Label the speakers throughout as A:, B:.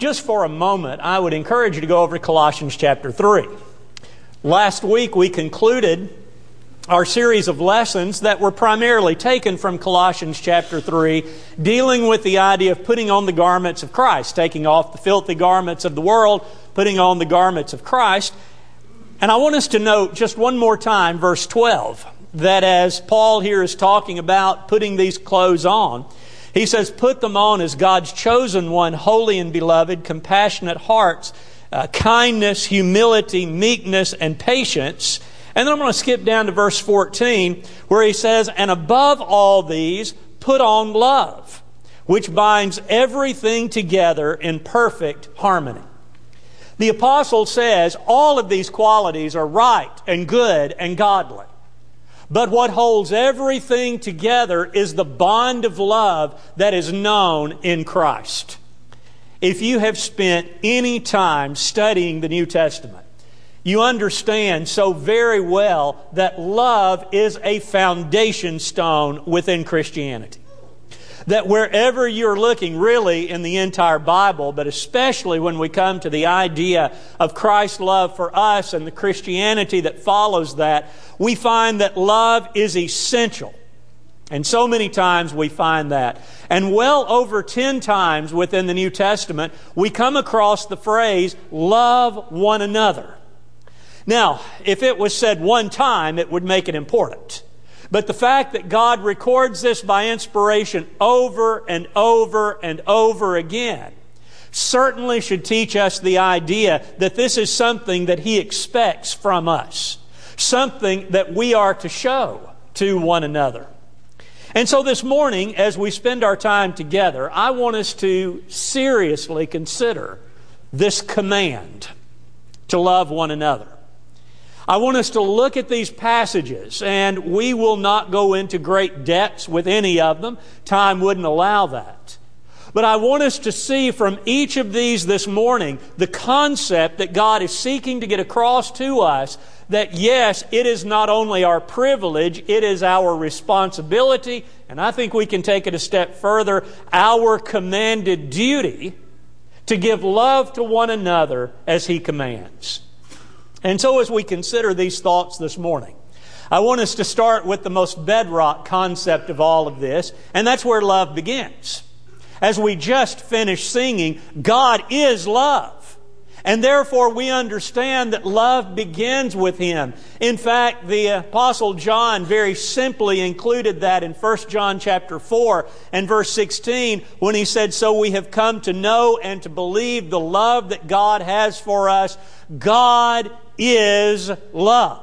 A: just for a moment, I would encourage you to go over to Colossians chapter 3. Last week we concluded our series of lessons that were primarily taken from Colossians chapter 3, dealing with the idea of putting on the garments of Christ, taking off the filthy garments of the world, putting on the garments of Christ. And I want us to note just one more time, verse 12, that as Paul here is talking about putting these clothes on, he says, put them on as God's chosen one, holy and beloved, compassionate hearts, kindness, humility, meekness, and patience. And then I'm going to skip down to verse 14, where he says, and above all these, put on love, which binds everything together in perfect harmony. The apostle says all of these qualities are right and good and godly. But what holds everything together is the bond of love that is known in Christ. If you have spent any time studying the New Testament, you understand so very well that love is a foundation stone within Christianity. That wherever you're looking, really in the entire Bible, but especially when we come to the idea of Christ's love for us and the Christianity that follows that, we find that love is essential. And so many times we find that. And well over 10 times within the New Testament, we come across the phrase, love one another. Now, if it was said one time, it would make it important. But the fact that God records this by inspiration over and over and over again certainly should teach us the idea that this is something that He expects from us. Something that we are to show to one another. And so this morning, as we spend our time together, I want us to seriously consider this command to love one another. I want us to look at these passages, and we will not go into great depths with any of them. Time wouldn't allow that. But I want us to see from each of these this morning the concept that God is seeking to get across to us that yes, it is not only our privilege, it is our responsibility, and I think we can take it a step further, our commanded duty to give love to one another as He commands. And so as we consider these thoughts this morning, I want us to start with the most bedrock concept of all of this, and that's where love begins. As we just finished singing, God is love. And therefore we understand that love begins with Him. In fact, the Apostle John very simply included that in 1 John chapter 4 and verse 16 when he said, so we have come to know and to believe the love that God has for us. God is love.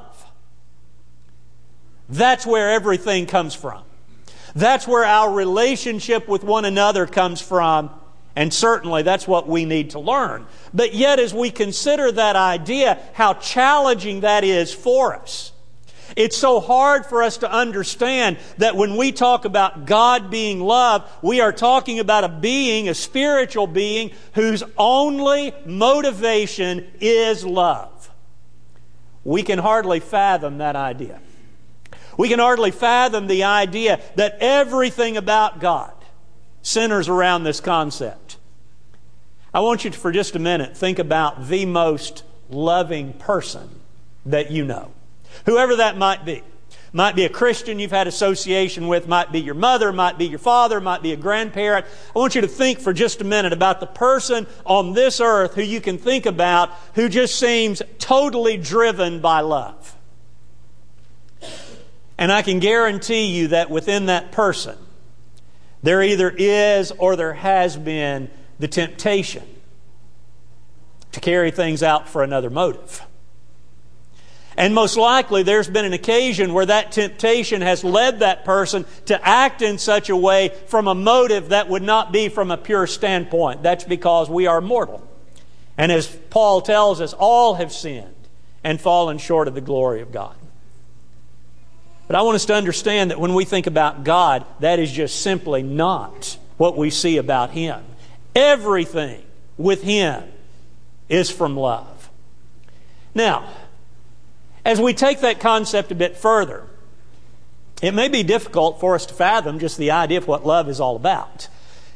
A: That's where everything comes from. That's where our relationship with one another comes from. And certainly that's what we need to learn. But yet as we consider that idea, how challenging that is for us. It's so hard for us to understand that when we talk about God being love, we are talking about a being, a spiritual being, whose only motivation is love. We can hardly fathom that idea. We can hardly fathom the idea that everything about God centers around this concept. I want you to, for just a minute, think about the most loving person that you know. Whoever that might be. Might be a Christian you've had association with, might be your mother, might be your father, might be a grandparent. I want you to think for just a minute about the person on this earth who you can think about who just seems totally driven by love. And I can guarantee you that within that person, there either is or there has been the temptation to carry things out for another motive. And most likely there's been an occasion where that temptation has led that person to act in such a way from a motive that would not be from a pure standpoint. That's because we are mortal. And as Paul tells us, all have sinned and fallen short of the glory of God. But I want us to understand that when we think about God, that is just simply not what we see about Him. Everything with Him is from love. Now, as we take that concept a bit further, it may be difficult for us to fathom just the idea of what love is all about.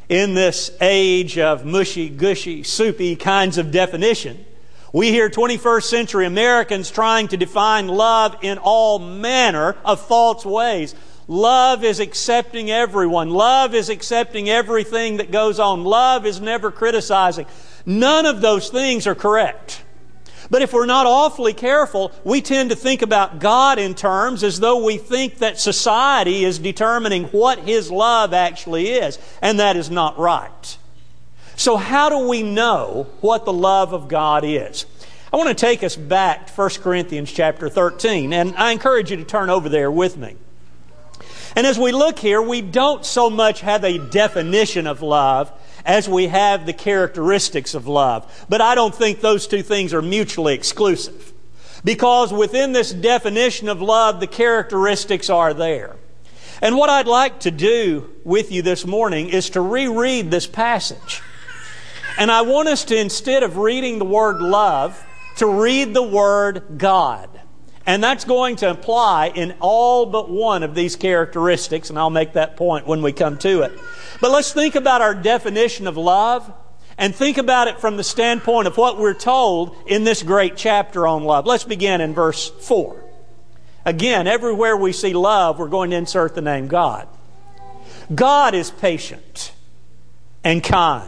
A: in this age of mushy, gushy, soupy kinds of definition. We hear 21st century Americans trying to define love in all manner of false ways. Love is accepting everyone. Love is accepting everything that goes on. Love is never criticizing. None of those things are correct. But if we're not awfully careful, we tend to think about God in terms as though we think that society is determining what His love actually is, and that is not right. So how do we know what the love of God is? I want to take us back to 1 Corinthians chapter 13, and I encourage you to turn over there with me. And as we look here, we don't so much have a definition of love as we have the characteristics of love. But I don't think those two things are mutually exclusive. Because within this definition of love, the characteristics are there. And what I'd like to do with you this morning is to reread this passage. And I want us to, instead of reading the word love, to read the word God. And that's going to apply in all but one of these characteristics, and I'll make that point when we come to it. But let's think about our definition of love, and think about it from the standpoint of what we're told in this great chapter on love. Let's begin in verse 4. Again, everywhere we see love, we're going to insert the name God. God is patient and kind.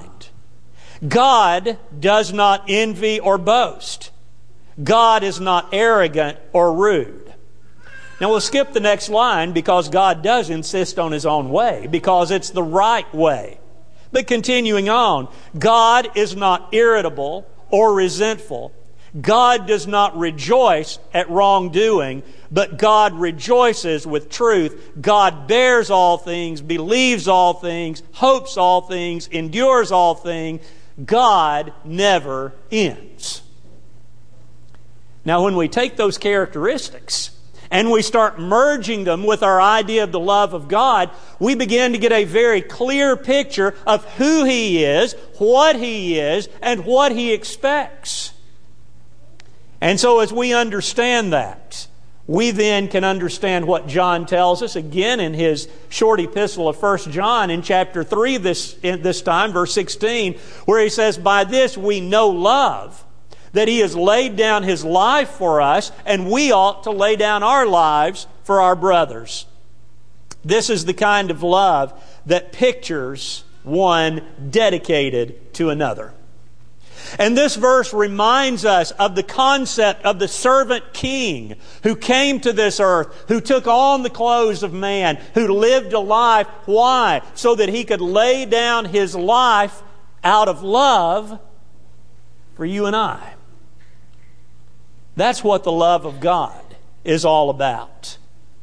A: God does not envy or boast. God is not arrogant or rude. Now we'll skip the next line because God does insist on His own way, because it's the right way. But continuing on, God is not irritable or resentful. God does not rejoice at wrongdoing, but God rejoices with truth. God bears all things, believes all things, hopes all things, endures all things. God never ends. Now, when we take those characteristics and we start merging them with our idea of the love of God, we begin to get a very clear picture of who He is, what He is, and what He expects. And so as we understand that, we then can understand what John tells us again in his short epistle of 1 John in chapter 3 this time, verse 16, where he says, "By this we know love, that He has laid down His life for us, and we ought to lay down our lives for our brothers." This is the kind of love that pictures one dedicated to another. And this verse reminds us of the concept of the servant king who came to this earth, who took on the clothes of man, who lived a life. Why? So that he could lay down his life out of love for you and I. That's what the love of God is all about.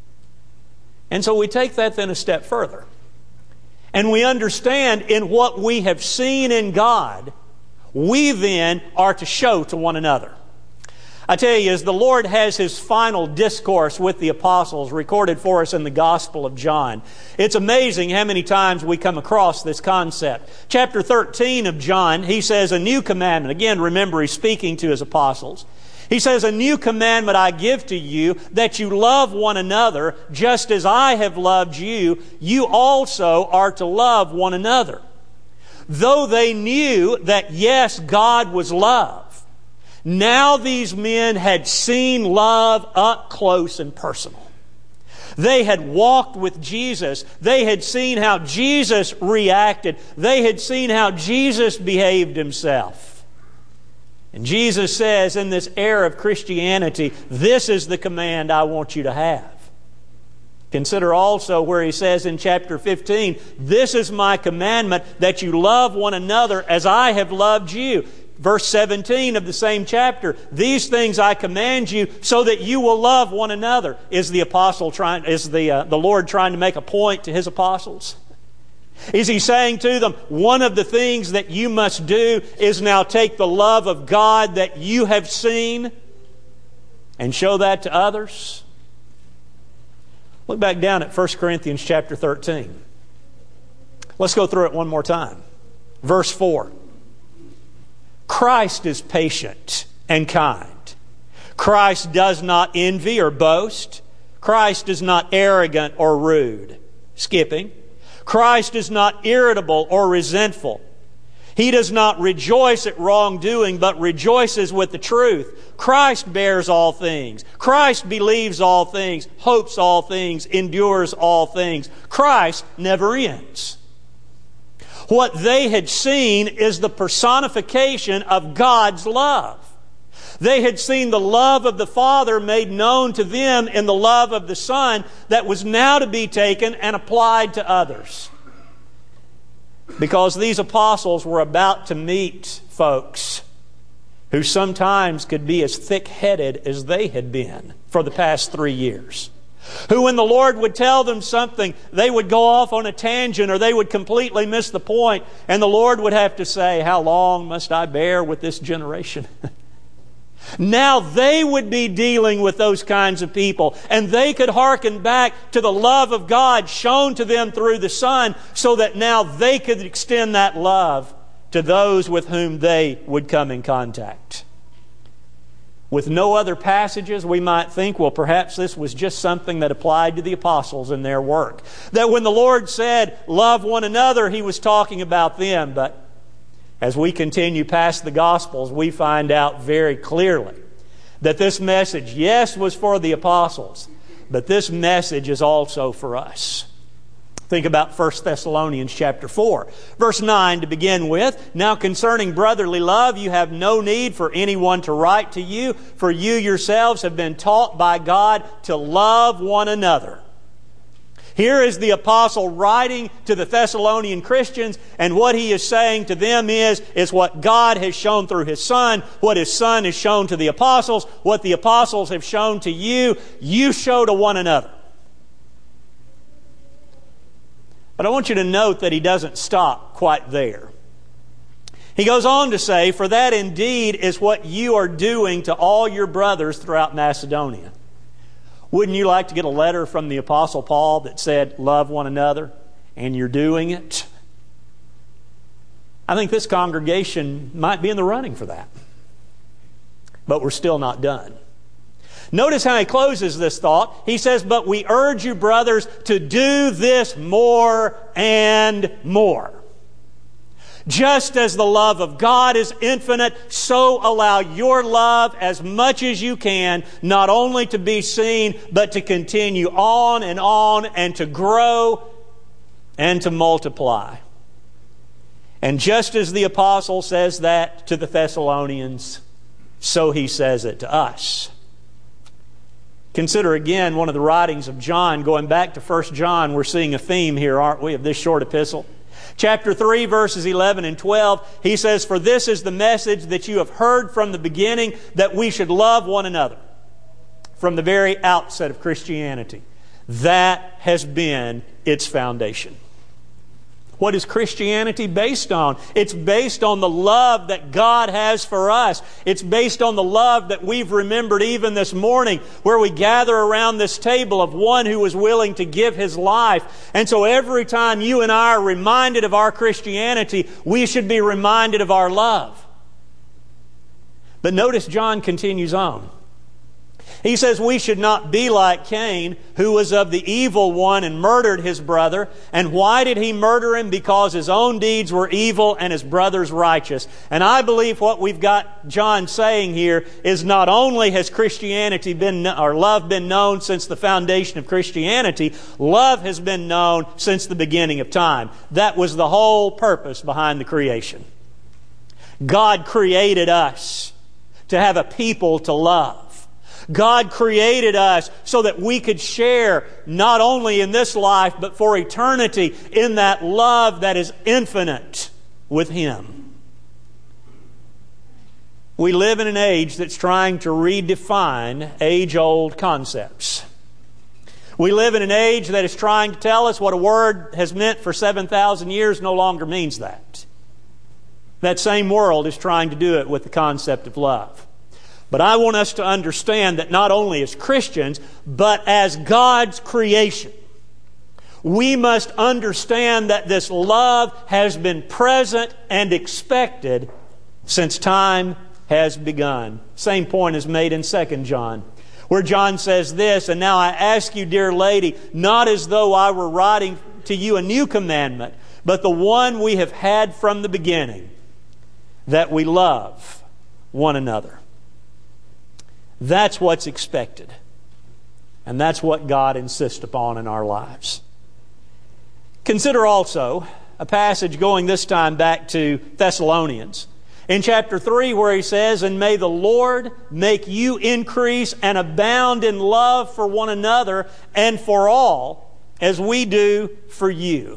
A: And so we take that then a step further. And we understand in what we have seen in God, we then are to show to one another. I tell you, as the Lord has His final discourse with the apostles recorded for us in the Gospel of John, it's amazing how many times we come across this concept. Chapter 13 of John, He says, "A new commandment." Again, remember, He's speaking to His apostles. He says, "A new commandment I give to you, that you love one another, just as I have loved you, you also are to love one another." Though they knew that, yes, God was love, now these men had seen love up close and personal. They had walked with Jesus. They had seen how Jesus reacted. They had seen how Jesus behaved Himself. And Jesus says in this era of Christianity, this is the command I want you to have. Consider also where He says in chapter 15, "This is my commandment, that you love one another as I have loved you." Verse 17 of the same chapter, "These things I command you, so that you will love one another." Is the Lord trying to make a point to His apostles? Is He saying to them, one of the things that you must do is now take the love of God that you have seen and show that to others? Look back down at 1 Corinthians chapter 13. Let's go through it one more time. Verse 4. "Christ is patient and kind. Christ does not envy or boast. Christ is not arrogant or rude." Skipping. Christ is not irritable or resentful. He does not rejoice at wrongdoing, but rejoices with the truth. Christ bears all things. Christ believes all things, hopes all things, endures all things. Christ never ends. What they had seen is the personification of God's love. They had seen the love of the Father made known to them in the love of the Son that was now to be taken and applied to others. Because these apostles were about to meet folks who sometimes could be as thick-headed as they had been for the past 3 years. Who, when the Lord would tell them something, they would go off on a tangent or they would completely miss the point, and the Lord would have to say, "How long must I bear with this generation?" Now they would be dealing with those kinds of people, and they could hearken back to the love of God shown to them through the Son, so that now they could extend that love to those with whom they would come in contact. With no other passages, we might think, well, perhaps this was just something that applied to the apostles in their work. That when the Lord said, "Love one another," He was talking about them. But as we continue past the Gospels, we find out very clearly that this message, yes, was for the apostles, but this message is also for us. Think about 1 Thessalonians chapter 4, verse 9 to begin with. "Now concerning brotherly love, you have no need for anyone to write to you, for you yourselves have been taught by God to love one another." Here is the apostle writing to the Thessalonian Christians, and what he is saying to them is what God has shown through His Son, what His Son has shown to the apostles, what the apostles have shown to you, you show to one another. But I want you to note that he doesn't stop quite there. He goes on to say, "For that indeed is what you are doing to all your brothers throughout Macedonia." Wouldn't you like to get a letter from the Apostle Paul that said, "Love one another," and you're doing it? I think this congregation might be in the running for that. But we're still not done. Notice how he closes this thought. He says, "But we urge you, brothers, to do this more and more. Just as the love of God is infinite, so allow your love as much as you can, not only to be seen, but to continue on and to grow and to multiply." And just as the apostle says that to the Thessalonians, so he says it to us. Consider again one of the writings of John. Going back to 1 John, we're seeing a theme here, aren't we, of this short epistle? Chapter 3, verses 11 and 12, he says, "For this is the message that you have heard from the beginning, that we should love one another." From the very outset of Christianity, that has been its foundation. What is Christianity based on? It's based on the love that God has for us. It's based on the love that we've remembered even this morning, where we gather around this table of one who was willing to give His life. And so every time you and I are reminded of our Christianity, we should be reminded of our love. But notice John continues on. He says we should not be like Cain, who was of the evil one and murdered his brother. And why did he murder him? Because his own deeds were evil and his brother's righteous. And I believe what we've got John saying here is not only has Christianity been, or love been known since the foundation of Christianity, love has been known since the beginning of time. That was the whole purpose behind the creation. God created us to have a people to love. God created us so that we could share not only in this life but for eternity in that love that is infinite with Him. We live in an age that's trying to redefine age-old concepts. We live in an age that is trying to tell us what a word has meant for 7,000 years no longer means that. That same world is trying to do it with the concept of love. But I want us to understand that not only as Christians, but as God's creation, we must understand that this love has been present and expected since time has begun. Same point is made in 2 John, where John says this, "And now I ask you, dear lady, not as though I were writing to you a new commandment, but the one we have had from the beginning, that we love one another. That's what's expected. And that's what God insists upon in our lives. Consider also a passage going this time back to Thessalonians. In chapter 3 where he says, "And may the Lord make you increase and abound in love for one another and for all, as we do for you."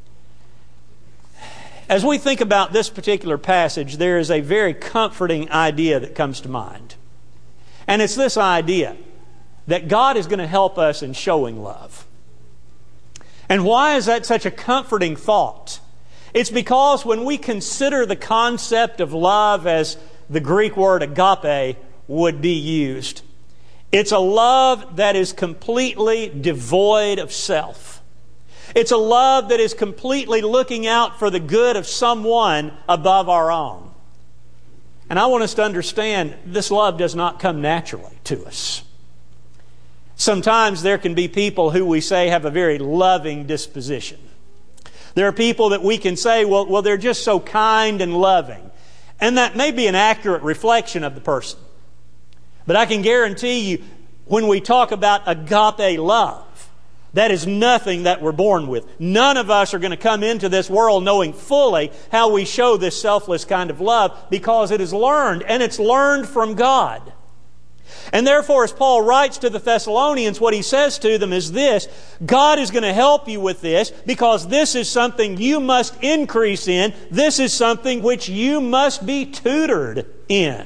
A: As we think about this particular passage, there is a very comforting idea that comes to mind. And it's this idea that God is going to help us in showing love. And why is that such a comforting thought? It's because when we consider the concept of love as the Greek word agape would be used, it's a love that is completely devoid of self. It's a love that is completely looking out for the good of someone above our own. And I want us to understand this love does not come naturally to us. Sometimes there can be people who we say have a very loving disposition. There are people that we can say, well, they're just so kind and loving. And that may be an accurate reflection of the person. But I can guarantee you, when we talk about agape love, that is nothing that we're born with. None of us are going to come into this world knowing fully how we show this selfless kind of love, because it is learned, and it's learned from God. And therefore, as Paul writes to the Thessalonians, what he says to them is this: God is going to help you with this, because this is something you must increase in. This is something which you must be tutored in.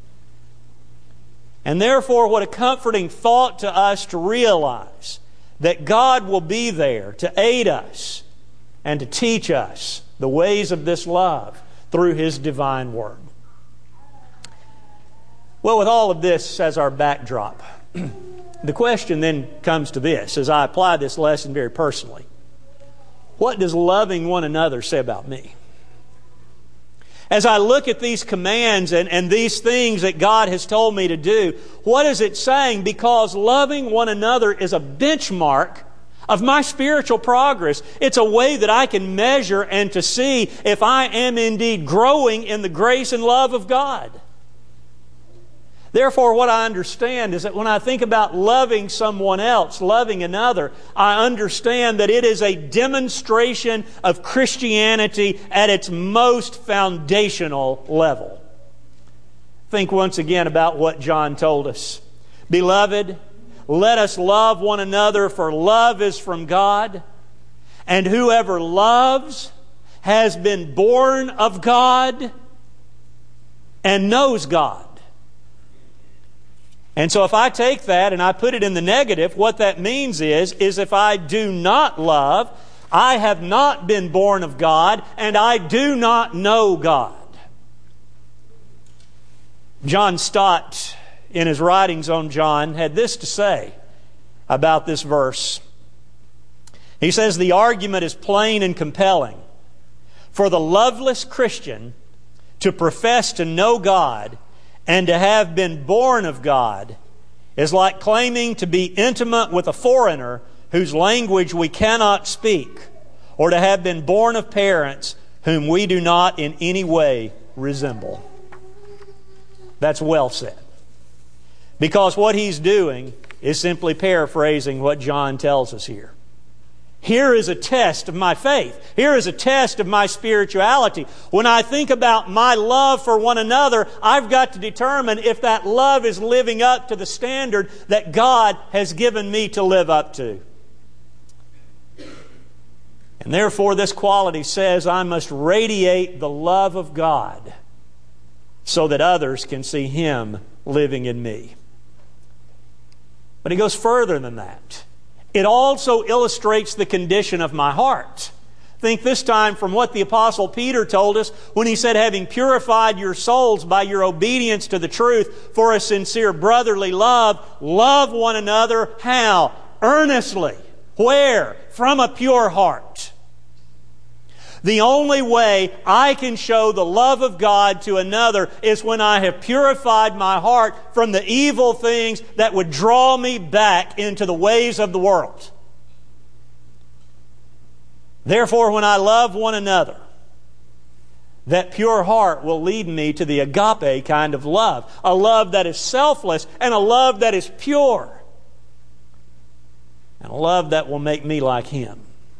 A: And therefore, what a comforting thought to us to realize that God will be there to aid us and to teach us the ways of this love through His divine Word. Well, with all of this as our backdrop, the question then comes to this, as I apply this lesson very personally. What does loving one another say about me? As I look at these commands and these things that God has told me to do, what is it saying? Because loving one another is a benchmark of my spiritual progress. It's a way that I can measure and to see if I am indeed growing in the grace and love of God. Therefore, what I understand is that when I think about loving someone else, loving another, I understand that it is a demonstration of Christianity at its most foundational level. Think once again about what John told us. Beloved, let us love one another, for love is from God. And whoever loves has been born of God and knows God. And so if I take that and I put it in the negative, what that means is if I do not love, I have not been born of God, and I do not know God. John Stott, in his writings on John, had this to say about this verse. He says, "The argument is plain and compelling. For the loveless Christian to profess to know God and to have been born of God is like claiming to be intimate with a foreigner whose language we cannot speak, or to have been born of parents whom we do not in any way resemble." That's well said. Because what he's doing is simply paraphrasing what John tells us here. Here is a test of my faith. Here is a test of my spirituality. When I think about my love for one another, I've got to determine if that love is living up to the standard that God has given me to live up to. And therefore, this quality says I must radiate the love of God so that others can see Him living in me. But he goes further than that. It also illustrates the condition of my heart. Think this time from what the Apostle Peter told us when he said, having purified your souls by your obedience to the truth for a sincere brotherly love, love one another. How? Earnestly. Where? From a pure heart. The only way I can show the love of God to another is when I have purified my heart from the evil things that would draw me back into the ways of the world. Therefore, when I love one another, that pure heart will lead me to the agape kind of love. A love that is selfless and a love that is pure. And a love that will make me like Him.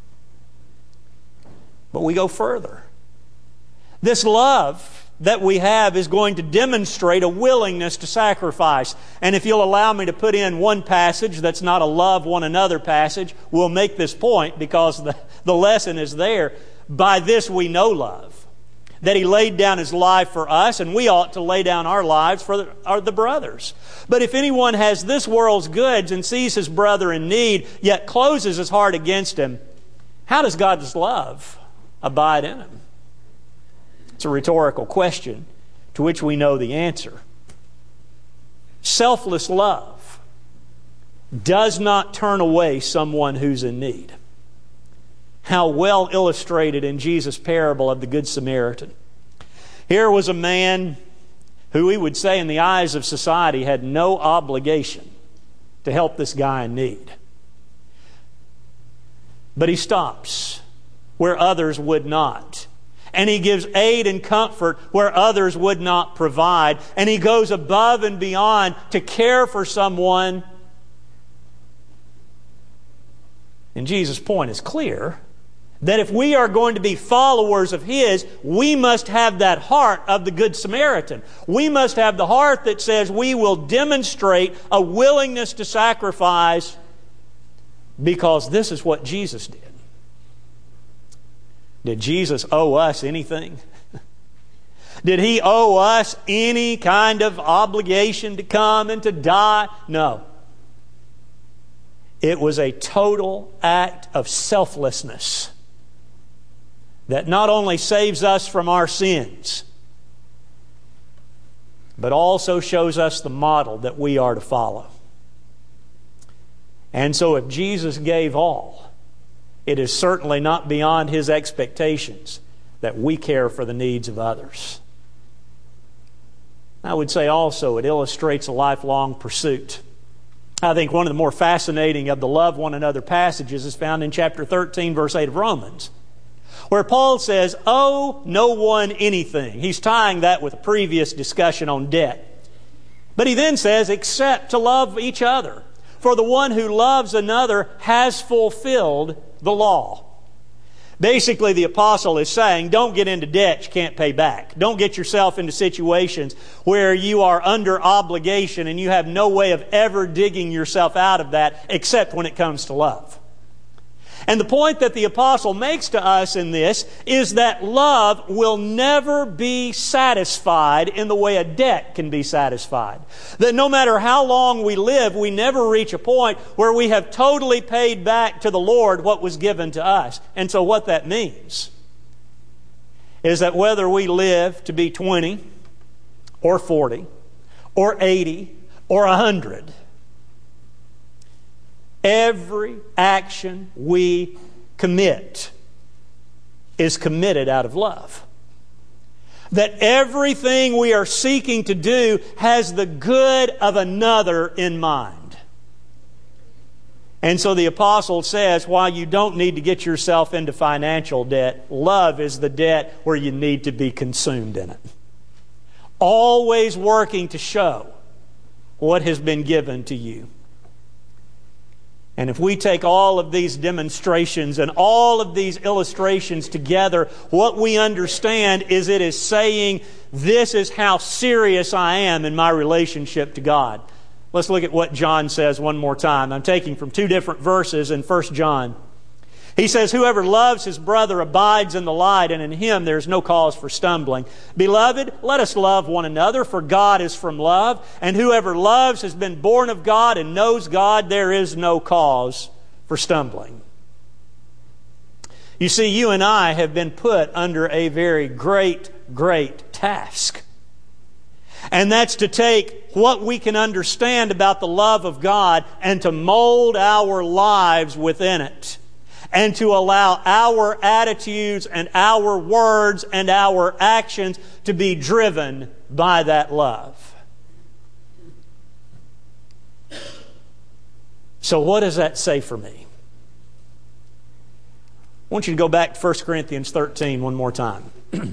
A: But we go further. This love that we have is going to demonstrate a willingness to sacrifice. And if you'll allow me to put in one passage that's not a love one another passage, we'll make this point because the lesson is there. By this we know love, that He laid down His life for us, and we ought to lay down our lives for the brothers. But if anyone has this world's goods and sees his brother in need, yet closes his heart against him, how does God's love abide in him? It's a rhetorical question to which we know the answer. Selfless love does not turn away someone who's in need. How well illustrated in Jesus' parable of the Good Samaritan. Here was a man who we would say in the eyes of society had no obligation to help this guy in need. But he stops where others would not. And he gives aid and comfort where others would not provide. And he goes above and beyond to care for someone. And Jesus' point is clear, that if we are going to be followers of His, we must have that heart of the Good Samaritan. We must have the heart that says we will demonstrate a willingness to sacrifice because this is what Jesus did. Did Jesus owe us anything? Did He owe us any kind of obligation to come and to die? No. It was a total act of selflessness that not only saves us from our sins, but also shows us the model that we are to follow. And so if Jesus gave all, it is certainly not beyond His expectations that we care for the needs of others. I would say also it illustrates a lifelong pursuit. I think one of the more fascinating of the love one another passages is found in chapter 13, verse 8 of Romans, where Paul says, owe no one anything. He's tying that with a previous discussion on debt. But he then says, except to love each other. For the one who loves another has fulfilled the law. Basically, the apostle is saying, don't get into debt you can't pay back. Don't get yourself into situations where you are under obligation and you have no way of ever digging yourself out of that except when it comes to love. And the point that the apostle makes to us in this is that love will never be satisfied in the way a debt can be satisfied. That no matter how long we live, we never reach a point where we have totally paid back to the Lord what was given to us. And so what that means is that whether we live to be 20 or 40 or 80 or 100, every action we commit is committed out of love. That everything we are seeking to do has the good of another in mind. And so the apostle says, while you don't need to get yourself into financial debt, love is the debt where you need to be consumed in it. Always working to show what has been given to you. And if we take all of these demonstrations and all of these illustrations together, what we understand is it is saying, this is how serious I am in my relationship to God. Let's look at what John says one more time. I'm taking from two different verses in 1 John. He says, whoever loves his brother abides in the light, and in him there is no cause for stumbling. Beloved, let us love one another, for God is from love. And whoever loves has been born of God and knows God. There is no cause for stumbling. You see, you and I have been put under a very great task. And that's to take what we can understand about the love of God and to mold our lives within it. And to allow our attitudes and our words and our actions to be driven by that love. So what does that say for me? want you to go back to 1 Corinthians 13 one more time.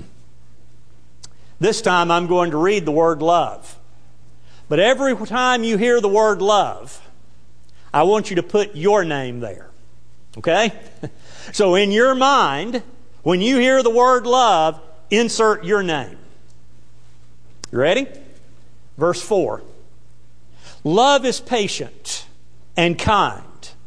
A: This time I'm going to read the word love. But every time you hear the word love, I want you to put your name there. Okay? So in your mind, when you hear the word love, insert your name. You ready? Verse 4. Love is patient and kind.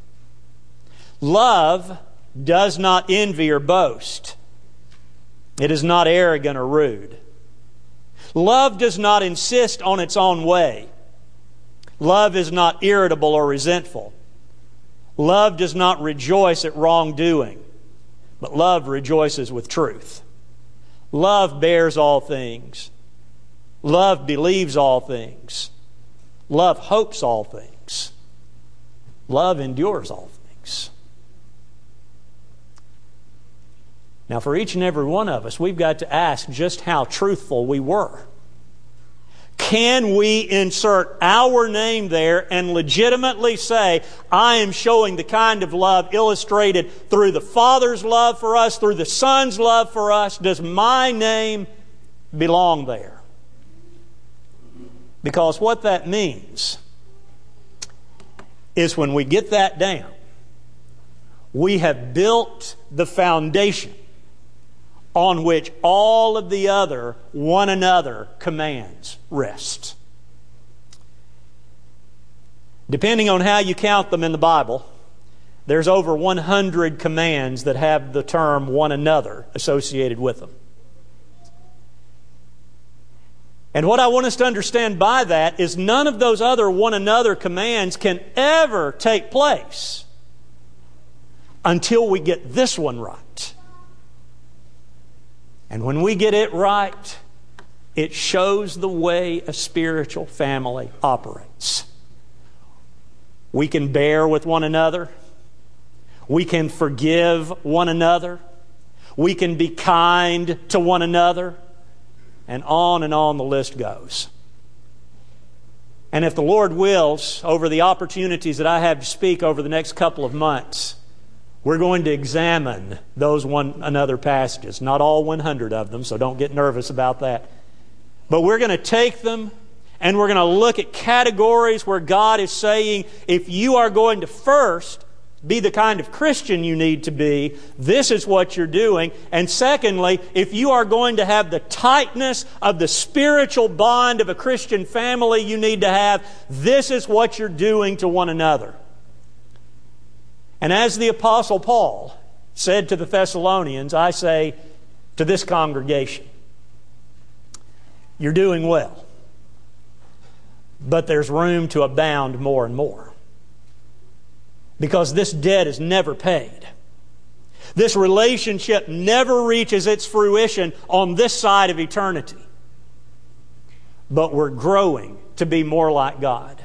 A: Love does not envy or boast. It is not arrogant or rude. Love does not insist on its own way. Love is not irritable or resentful. Love does not rejoice at wrongdoing, but love rejoices with truth. Love bears all things. Love believes all things. Love hopes all things. Love endures all things. Now, for each and every one of us, we've got to ask just how truthful we were. Can we insert our name there and legitimately say, I am showing the kind of love illustrated through the Father's love for us, through the Son's love for us? Does my name belong there? Because what that means is when we get that down, we have built the foundation on which all of the other one another commands rest. Depending on how you count them in the Bible, there's over 100 commands that have the term one another associated with them. And what I want us to understand by that is none of those other one another commands can ever take place until we get this one right. And when we get it right, it shows the way a spiritual family operates. We can bear with one another. We can forgive one another. We can be kind to one another. And on the list goes. And if the Lord wills, over the opportunities that I have to speak over the next couple of months, we're going to examine those one another passages. Not all 100 of them, so don't get nervous about that. But we're going to take them and we're going to look at categories where God is saying, if you are going to first be the kind of Christian you need to be, this is what you're doing. And secondly, if you are going to have the tightness of the spiritual bond of a Christian family you need to have, this is what you're doing to one another. And as the Apostle Paul said to the Thessalonians, I say to this congregation, you're doing well, but there's room to abound more and more. Because this debt is never paid. This relationship never reaches its fruition on this side of eternity. But we're growing to be more like God.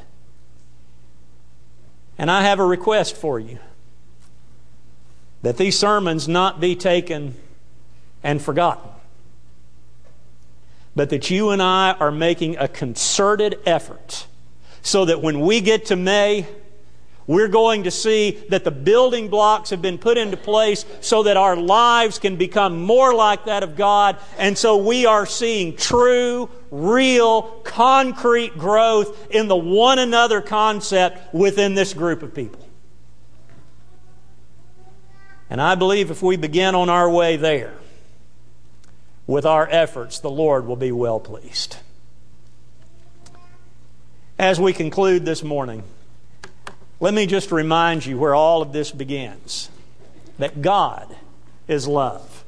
A: And I have a request for you. That these sermons not be taken and forgotten. But that you and I are making a concerted effort so that when we get to May, we're going to see that the building blocks have been put into place so that our lives can become more like that of God. And so we are seeing true, real, concrete growth in the one another concept within this group of people. And I believe if we begin on our way there with our efforts, the Lord will be well pleased. As we conclude this morning, let me just remind you where all of this begins. That God is love.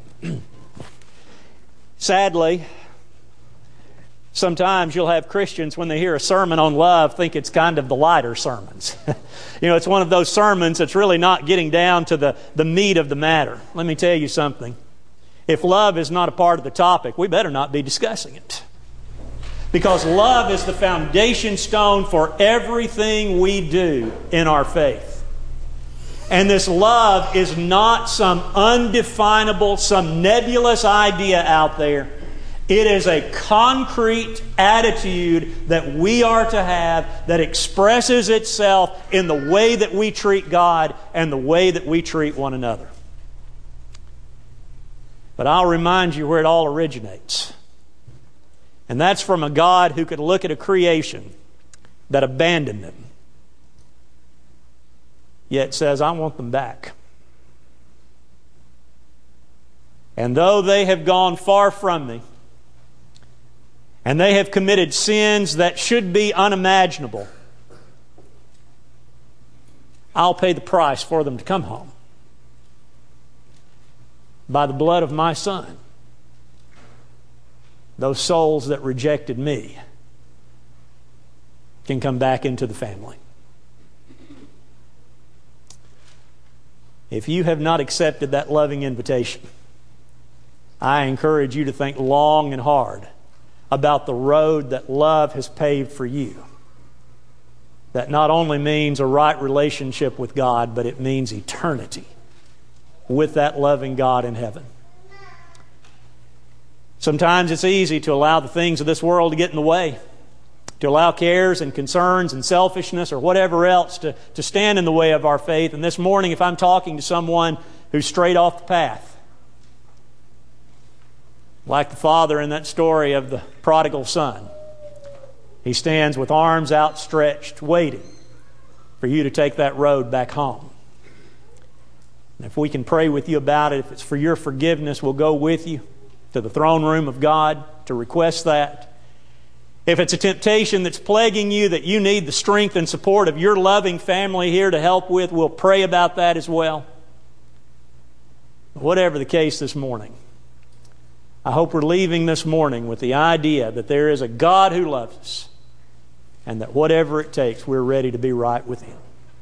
A: Sadly, sometimes you'll have Christians, when they hear a sermon on love, think it's kind of the lighter sermons. It's one of those sermons that's really not getting down to the meat of the matter. Let me tell you something. If love is not a part of the topic, we better not be discussing it. Because love is the foundation stone for everything we do in our faith. And this love is not some undefinable, some nebulous idea out there. It is a concrete attitude that we are to have that expresses itself in the way that we treat God and the way that we treat one another. But I'll remind you where it all originates. And that's from a God who could look at a creation that abandoned them, yet says, I want them back. And though they have gone far from me, and they have committed sins that should be unimaginable, I'll pay the price for them to come home. By the blood of my Son, those souls that rejected me can come back into the family. If you have not accepted that loving invitation, I encourage you to think long and hard about the road that love has paved for you. That not only means a right relationship with God, but it means eternity with that loving God in heaven. Sometimes it's easy to allow the things of this world to get in the way, to allow cares and concerns and selfishness or whatever else to stand in the way of our faith. And this morning, if I'm talking to someone who's strayed off the path, like the father in that story of the prodigal son, he stands with arms outstretched, waiting for you to take that road back home. And if we can pray with you about it, if it's for your forgiveness, we'll go with you to the throne room of God to request that. If it's a temptation that's plaguing you that you need the strength and support of your loving family here to help with, we'll pray about that as well. Whatever the case this morning, I hope we're leaving this morning with the idea that there is a God who loves us, and that whatever it takes, we're ready to be right with Him.